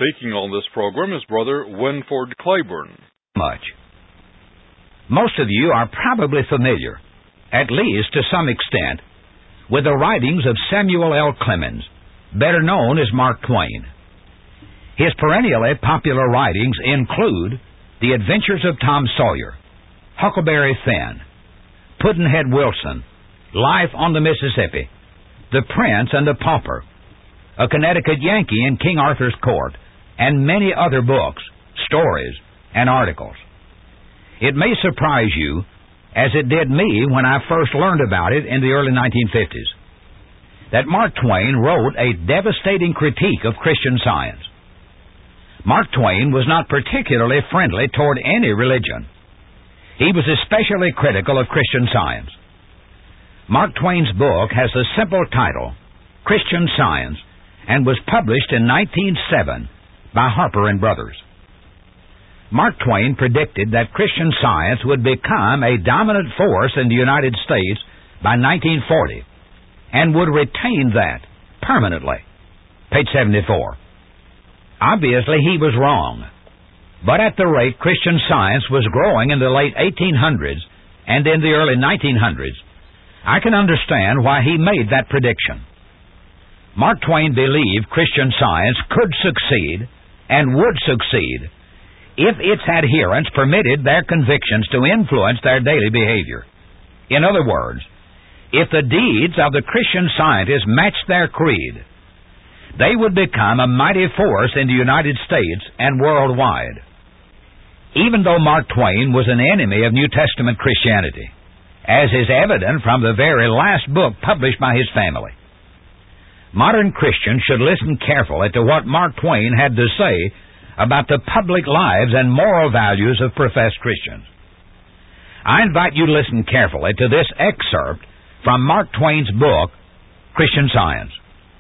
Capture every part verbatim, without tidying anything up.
speaking on this program is Brother Winford Claiborne. Much. Most of you are probably familiar, at least to some extent, with the writings of Samuel L. Clemens, better known as Mark Twain. His perennially popular writings include The Adventures of Tom Sawyer, Huckleberry Finn, Pudd'nhead Wilson, Life on the Mississippi, The Prince and the Pauper, A Connecticut Yankee in King Arthur's Court, and many other books, stories, and articles. It may surprise you, as it did me when I first learned about it in the early nineteen fifties, that Mark Twain wrote a devastating critique of Christian Science. Mark Twain was not particularly friendly toward any religion. He was especially critical of Christian Science. Mark Twain's book has the simple title, Christian Science, and was published in nineteen oh seven by Harper and Brothers. Mark Twain predicted that Christian Science would become a dominant force in the United States by nineteen forty and would retain that permanently. Page seventy-four. Obviously, he was wrong. But at the rate Christian Science was growing in the late eighteen hundreds and in the early nineteen hundreds, I can understand why he made that prediction. Mark Twain believed Christian Science could succeed and would succeed if its adherents permitted their convictions to influence their daily behavior. In other words, if the deeds of the Christian Scientists matched their creed, they would become a mighty force in the United States and worldwide. Even though Mark Twain was an enemy of New Testament Christianity, as is evident from the very last book published by his family, modern Christians should listen carefully to what Mark Twain had to say about the public lives and moral values of professed Christians. I invite you to listen carefully to this excerpt from Mark Twain's book, Christian Science.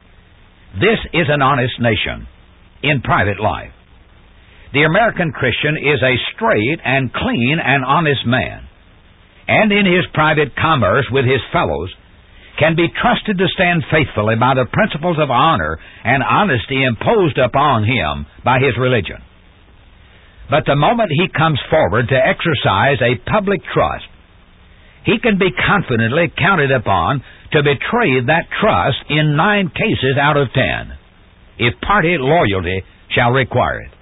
This is an honest nation in private life. The American Christian is a straight and clean and honest man, and in his private commerce with his fellows can be trusted to stand faithfully by the principles of honor and honesty imposed upon him by his religion. But the moment he comes forward to exercise a public trust, he can be confidently counted upon to betray that trust in nine cases out of ten, if party loyalty shall require it.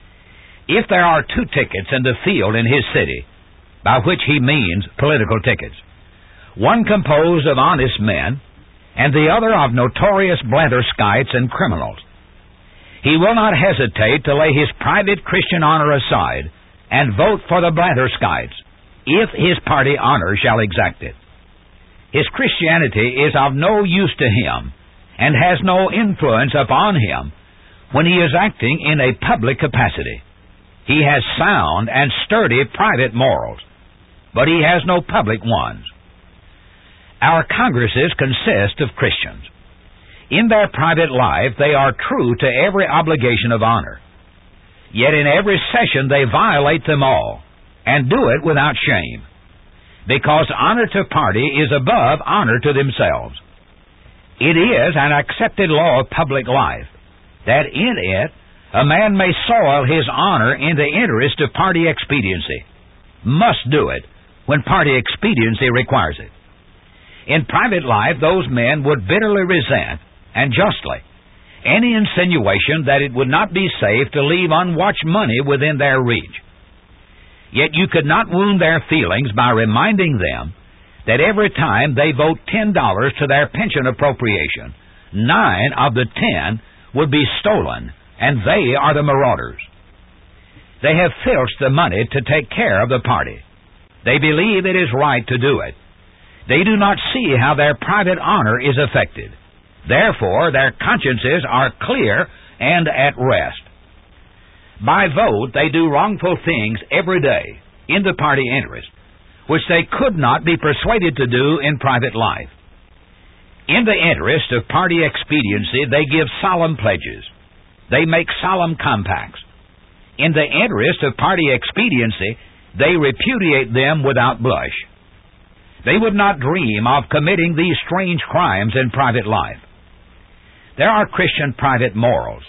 If there are two tickets in the field in his city, by which he means political tickets, one composed of honest men, and the other of notorious blatherskites and criminals, he will not hesitate to lay his private Christian honor aside and vote for the blatherskites, if his party honor shall exact it. His Christianity is of no use to him, and has no influence upon him when he is acting in a public capacity. He has sound and sturdy private morals, but he has no public ones. Our Congresses consist of Christians. In their private life, they are true to every obligation of honor. Yet in every session they violate them all, and do it without shame, because honor to party is above honor to themselves. It is an accepted law of public life that in it a man may soil his honor in the interest of party expediency, must do it when party expediency requires it. In private life, those men would bitterly resent, and justly, any insinuation that it would not be safe to leave unwatched money within their reach. Yet you could not wound their feelings by reminding them that every time they vote ten dollars to their pension appropriation, nine of the ten would be stolen, and they are the marauders. They have filched the money to take care of the party. They believe it is right to do it. They do not see how their private honor is affected. Therefore, their consciences are clear and at rest. By vote, they do wrongful things every day in the party interest, which they could not be persuaded to do in private life. In the interest of party expediency, they give solemn pledges. They make solemn compacts. In the interest of party expediency, they repudiate them without blush. They would not dream of committing these strange crimes in private life. There are Christian private morals,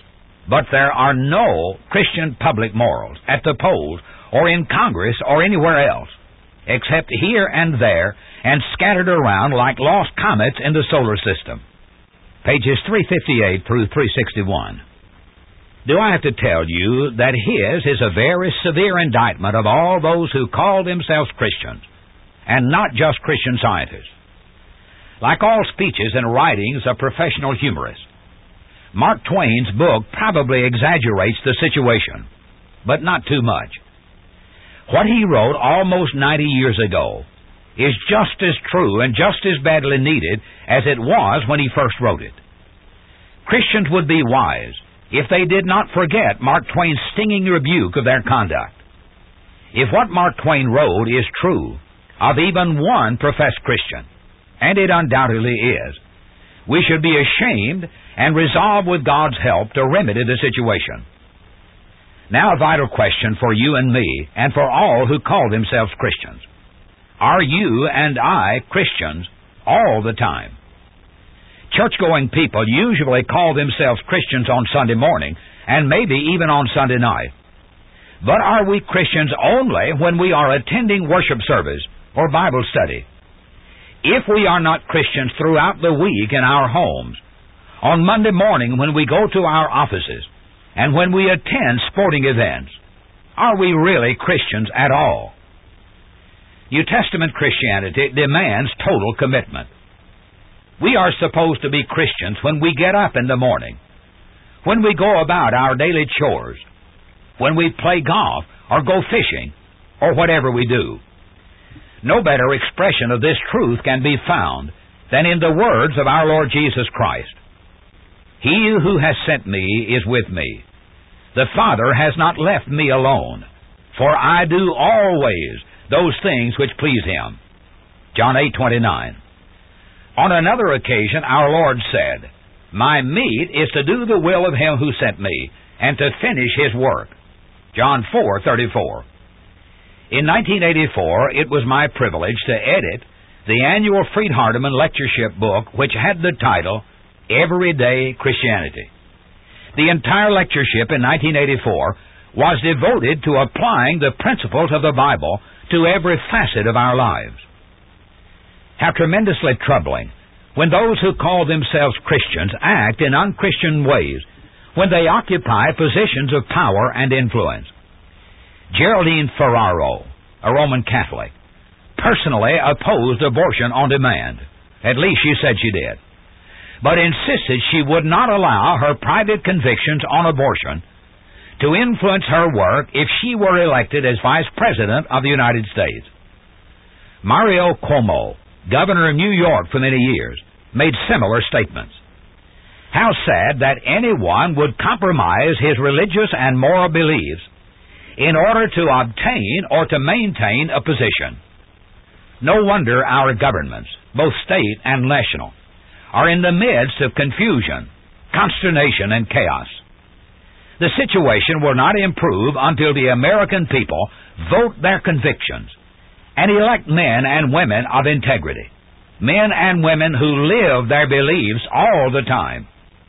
But there are no Christian public morals at the polls or in Congress or anywhere else, except here and there and scattered around like lost comets in the solar system. Pages three fifty-eight through three sixty-one. Do I have to tell you that his is a very severe indictment of all those who call themselves Christians, and not just Christian Scientists? Like all speeches and writings of professional humorists, Mark Twain's book probably exaggerates the situation, but not too much. What he wrote almost ninety years ago is just as true and just as badly needed as it was when he first wrote it. Christians would be wise if they did not forget Mark Twain's stinging rebuke of their conduct. If what Mark Twain wrote is true of even one professed Christian, and it undoubtedly is, we should be ashamed and resolve with God's help to remedy the situation. Now a vital question for you and me, and for all who call themselves Christians. Are you and I Christians all the time? Church-going people usually call themselves Christians on Sunday morning, and maybe even on Sunday night. But are we Christians only when we are attending worship service or Bible study? If we are not Christians throughout the week in our homes, on Monday morning when we go to our offices, and when we attend sporting events, are we really Christians at all? New Testament Christianity demands total commitment. We are supposed to be Christians when we get up in the morning, when we go about our daily chores, when we play golf or go fishing, or whatever we do. No better expression of this truth can be found than in the words of our Lord Jesus Christ. He who has sent me is with me. The Father has not left me alone, for I do always those things which please Him. John eight twenty-nine. On another occasion, our Lord said, My meat is to do the will of Him who sent me, and to finish His work. John four thirty-four. In nineteen eighty-four, it was my privilege to edit the annual Freed Hardeman lectureship book, which had the title, Everyday Christianity. The entire lectureship in nineteen eighty-four was devoted to applying the principles of the Bible to every facet of our lives. How tremendously troubling when those who call themselves Christians act in unchristian ways, when they occupy positions of power and influence. Geraldine Ferraro, a Roman Catholic, personally opposed abortion on demand. At least she said she did. But insisted she would not allow her private convictions on abortion to influence her work if she were elected as Vice President of the United States. Mario Cuomo, governor of New York for many years, made similar statements. How sad that anyone would compromise his religious and moral beliefs in order to obtain or to maintain a position. No wonder our governments, both state and national, are in the midst of confusion, consternation, and chaos. The situation will not improve until the American people vote their convictions and elect men and women of integrity, men and women who live their beliefs all the time.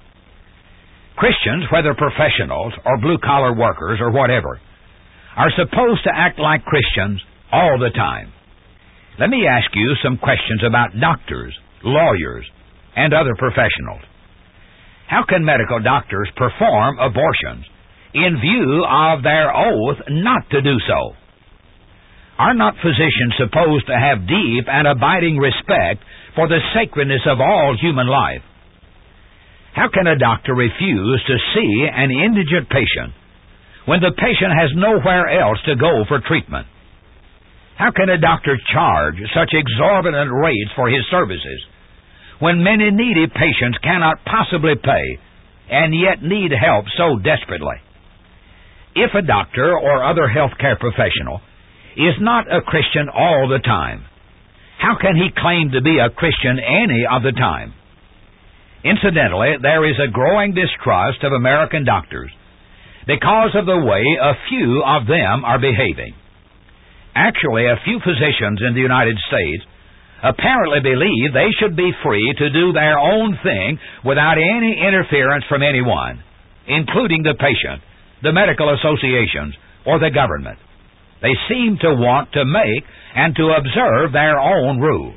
Christians, whether professionals or blue-collar workers or whatever, are supposed to act like Christians all the time. Let me ask you some questions about doctors, lawyers, and other professionals. How can medical doctors perform abortions in view of their oath not to do so? Are not physicians supposed to have deep and abiding respect for the sacredness of all human life? How can a doctor refuse to see an indigent patient when the patient has nowhere else to go for treatment? How can a doctor charge such exorbitant rates for his services when many needy patients cannot possibly pay and yet need help so desperately? If a doctor or other healthcare professional is not a Christian all the time, how can he claim to be a Christian any of the time? Incidentally, there is a growing distrust of American doctors because of the way a few of them are behaving. Actually, a few physicians in the United States apparently believe they should be free to do their own thing without any interference from anyone, including the patient, the medical associations, or the government. They seem to want to make and to observe their own rules.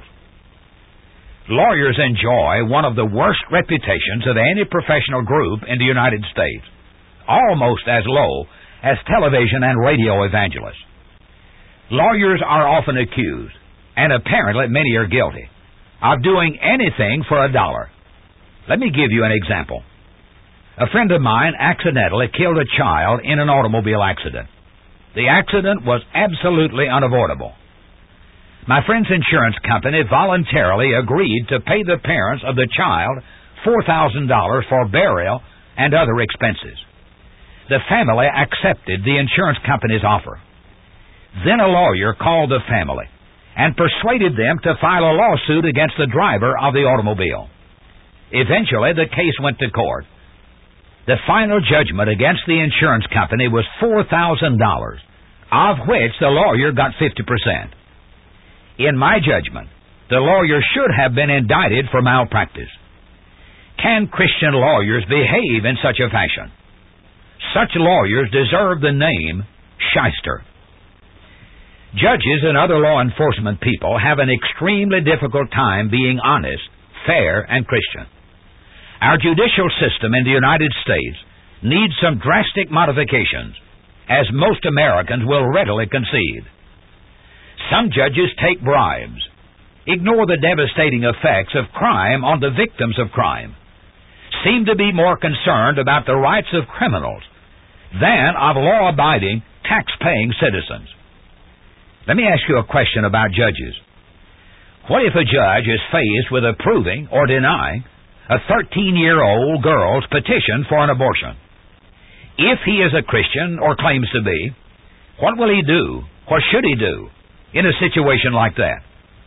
Lawyers enjoy one of the worst reputations of any professional group in the United States, almost as low as television and radio evangelists. Lawyers are often accused, and apparently many are guilty, of doing anything for a dollar. Let me give you an example. A friend of mine accidentally killed a child in an automobile accident. The accident was absolutely unavoidable. My friend's insurance company voluntarily agreed to pay the parents of the child four thousand dollars for burial and other expenses. The family accepted the insurance company's offer. Then a lawyer called the family and persuaded them to file a lawsuit against the driver of the automobile. Eventually, the case went to court. The final judgment against the insurance company was four thousand dollars, of which the lawyer got fifty percent. In my judgment, the lawyer should have been indicted for malpractice. Can Christian lawyers behave in such a fashion? Such lawyers deserve the name shyster. Judges and other law enforcement people have an extremely difficult time being honest, fair, and Christian. Our judicial system in the United States needs some drastic modifications, as most Americans will readily concede. Some judges take bribes, ignore the devastating effects of crime on the victims of crime, seem to be more concerned about the rights of criminals than of law-abiding, tax-paying citizens. Let me ask you a question about judges. What if a judge is faced with approving or denying a thirteen-year-old girl's petition for an abortion? If he is a Christian or claims to be, what will he do, or should he do, in a situation like that?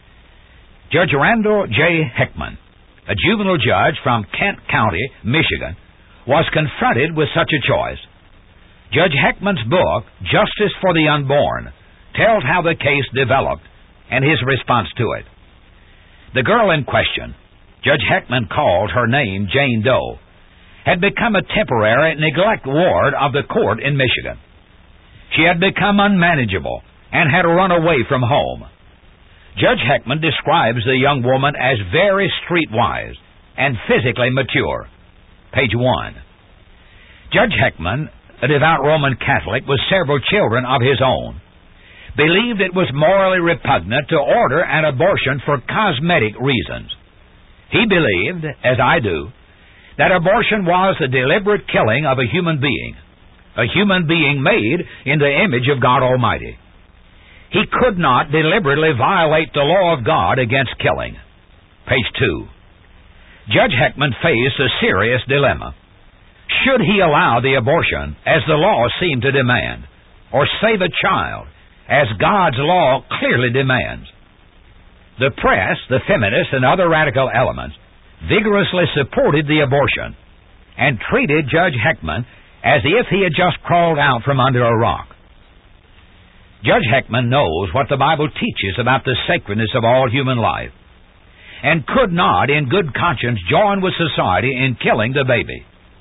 Judge Randall J. Heckman, a juvenile judge from Kent County, Michigan, was confronted with such a choice. Judge Heckman's book, Justice for the Unborn, tells how the case developed and his response to it. The girl in question, Judge Heckman called her name Jane Doe, had become a temporary neglect ward of the court in Michigan. She had become unmanageable and had run away from home. Judge Heckman describes the young woman as very streetwise and physically mature. Page one. Judge Heckman, a devout Roman Catholic with several children of his own, believed it was morally repugnant to order an abortion for cosmetic reasons. He believed, as I do, that abortion was the deliberate killing of a human being, a human being made in the image of God Almighty. He could not deliberately violate the law of God against killing. Page two. Judge Heckman faced a serious dilemma. Should he allow the abortion, as the law seemed to demand, or save a child, as God's law clearly demands? The press, the feminists, and other radical elements vigorously supported the abortion and treated Judge Heckman as if he had just crawled out from under a rock. Judge Heckman knows what the Bible teaches about the sacredness of all human life, and could not, in good conscience, join with society in killing the baby.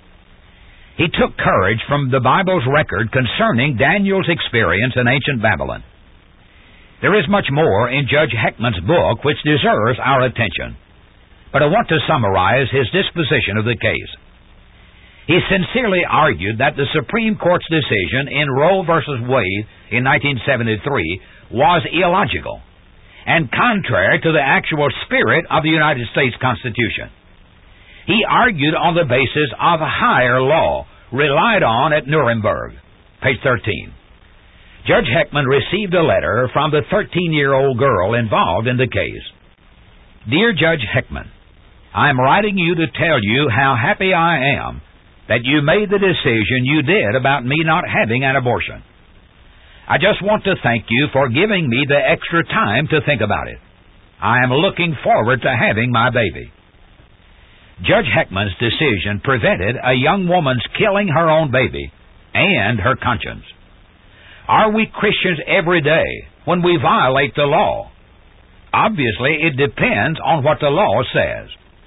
He took courage from the Bible's record concerning Daniel's experience in ancient Babylon. There is much more in Judge Heckman's book which deserves our attention, but I want to summarize his disposition of the case. He sincerely argued that the Supreme Court's decision in Roe versus Wade in nineteen seventy-three was illogical and contrary to the actual spirit of the United States Constitution. He argued on the basis of a higher law relied on at Nuremberg. Page thirteen. Judge Heckman received a letter from the thirteen-year-old girl involved in the case. Dear Judge Heckman, I am writing you to tell you how happy I am that you made the decision you did about me not having an abortion. I just want to thank you for giving me the extra time to think about it. I am looking forward to having my baby. Judge Heckman's decision prevented a young woman's killing her own baby and her conscience. Are we Christians every day when we violate the law? Obviously, it depends on what the law says.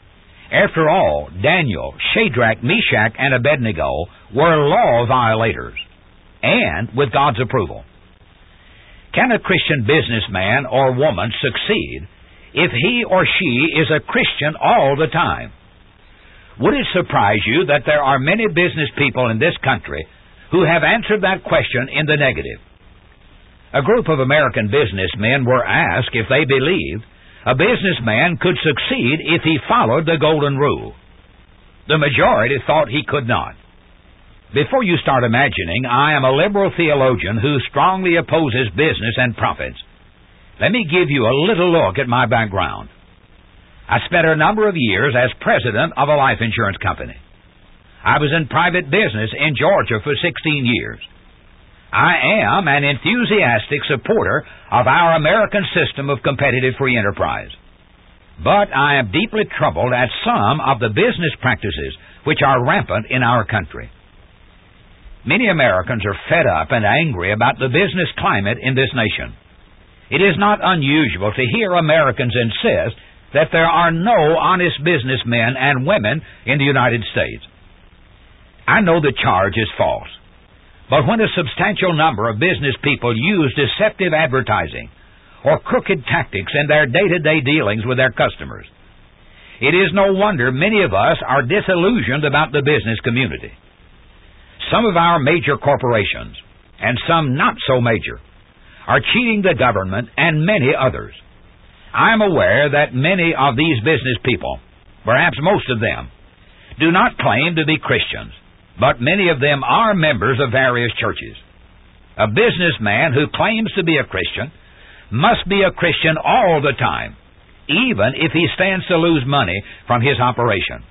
After all, Daniel, Shadrach, Meshach, and Abednego were law violators, and with God's approval. Can a Christian businessman or woman succeed if he or she is a Christian all the time? Would it surprise you that there are many business people in this country who have answered that question in the negative? A group of American businessmen were asked if they believed a businessman could succeed if he followed the golden rule. The majority thought he could not. Before you start imagining I am a liberal theologian who strongly opposes business and profits, let me give you a little look at my background. I spent a number of years as president of a life insurance company. I was in private business in Georgia for sixteen years. I am an enthusiastic supporter of our American system of competitive free enterprise. But I am deeply troubled at some of the business practices which are rampant in our country. Many Americans are fed up and angry about the business climate in this nation. It is not unusual to hear Americans insist that there are no honest businessmen and women in the United States. I know the charge is false, but when a substantial number of business people use deceptive advertising or crooked tactics in their day-to-day dealings with their customers, it is no wonder many of us are disillusioned about the business community. Some of our major corporations, and some not so major, are cheating the government and many others. I am aware that many of these business people, perhaps most of them, do not claim to be Christians, but many of them are members of various churches. A businessman who claims to be a Christian must be a Christian all the time, even if he stands to lose money from his operation.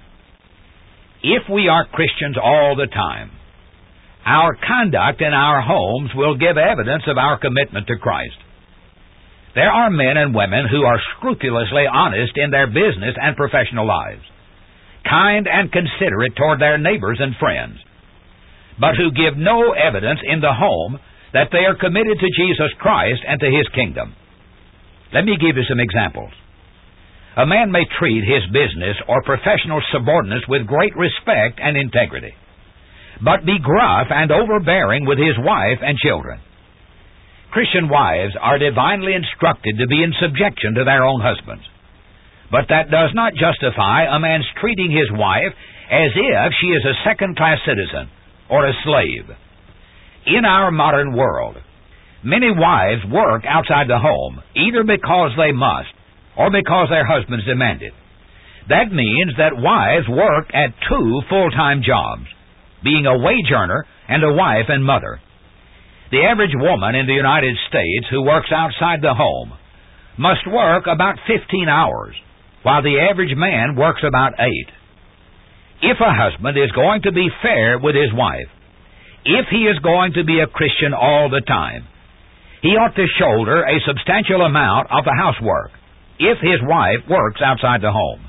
If we are Christians all the time, our conduct in our homes will give evidence of our commitment to Christ. There are men and women who are scrupulously honest in their business and professional lives, kind and considerate toward their neighbors and friends, but who give no evidence in the home that they are committed to Jesus Christ and to His kingdom. Let me give you some examples. A man may treat his business or professional subordinates with great respect and integrity, but be gruff and overbearing with his wife and children. Christian wives are divinely instructed to be in subjection to their own husbands, but that does not justify a man's treating his wife as if she is a second-class citizen or a slave. In our modern world, many wives work outside the home, either because they must or because their husbands demand it. That means that wives work at two full-time jobs, being a wage earner and a wife and mother. The average woman in the United States who works outside the home must work about fifteen hours, while the average man works about eight. If a husband is going to be fair with his wife, if he is going to be a Christian all the time, he ought to shoulder a substantial amount of the housework if his wife works outside the home.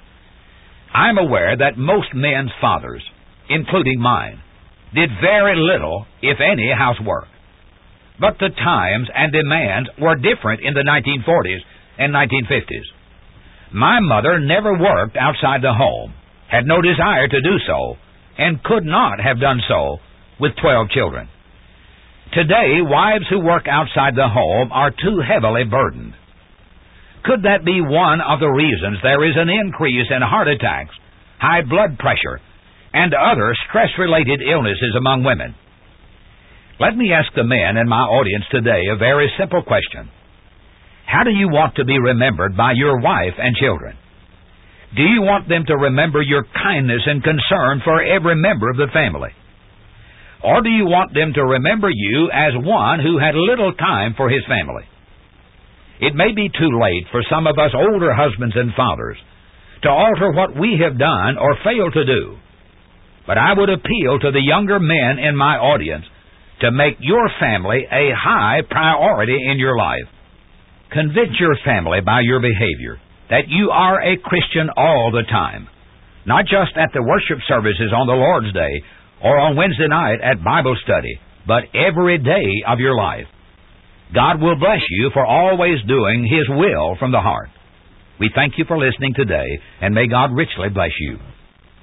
I'm aware that most men's fathers, including mine, did very little, if any, housework. But the times and demands were different in the nineteen forties and nineteen fifties. My mother never worked outside the home, had no desire to do so, and could not have done so with twelve children. Today, wives who work outside the home are too heavily burdened. Could that be one of the reasons there is an increase in heart attacks, high blood pressure, and other stress-related illnesses among women? Let me ask the men in my audience today a very simple question. How do you want to be remembered by your wife and children? Do you want them to remember your kindness and concern for every member of the family? Or do you want them to remember you as one who had little time for his family? It may be too late for some of us older husbands and fathers to alter what we have done or failed to do, but I would appeal to the younger men in my audience to make your family a high priority in your life. Convince your family by your behavior that you are a Christian all the time, not just at the worship services on the Lord's Day or on Wednesday night at Bible study, but every day of your life. God will bless you for always doing His will from the heart. We thank you for listening today, and may God richly bless you.